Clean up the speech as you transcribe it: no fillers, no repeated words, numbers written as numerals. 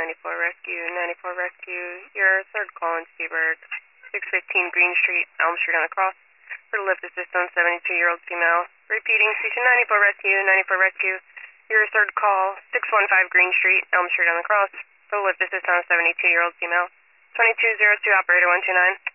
94 Rescue, 94 Rescue. Your third call in Seabird, 615 Green Street, Elm Street on the cross. For lift assistance, 72-year-old female. Repeating, station 94 Rescue, 94 Rescue. Your third call, 615 Green Street, Elm Street on the cross. For lift assistance, 72-year-old female. 2202, operator 129.